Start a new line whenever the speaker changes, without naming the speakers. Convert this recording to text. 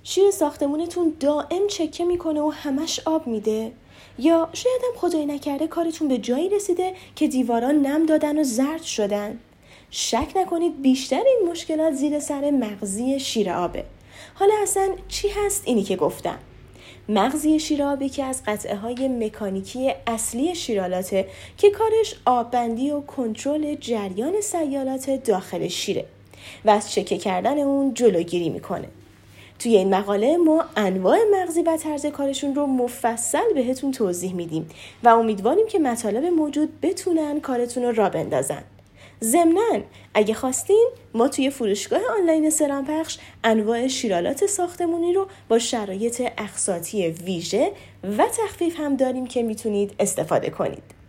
شیر ساختمونتون دائم چکه میکنه و همش آب میده؟ یا شاید هم خدای نکرده کارتون به جایی رسیده که دیواران نم دادن و زرد شدن؟ شک نکنید بیشتر این مشکلات زیر سر مغزی شیر آبه. حالا اصلا چی هست اینی که گفتم؟ مغزی شیر آب یکی از قطعه های مکانیکی اصلی شیرالاته که کارش آببندی و کنترل جریان سیالات داخل شیره و از چکه کردن اون جلوگیری میکنه. توی این مقاله ما انواع مغزی و طرز کارشون رو مفصل بهتون توضیح میدیم و امیدواریم که مطالب موجود بتونن کارتون رو راه بندازن. ضمناً اگه خواستین ما توی فروشگاه آنلاین سرامپخش انواع شیرالات ساختمونی رو با شرایط اقساطی ویژه و تخفیف هم داریم که میتونید استفاده کنید.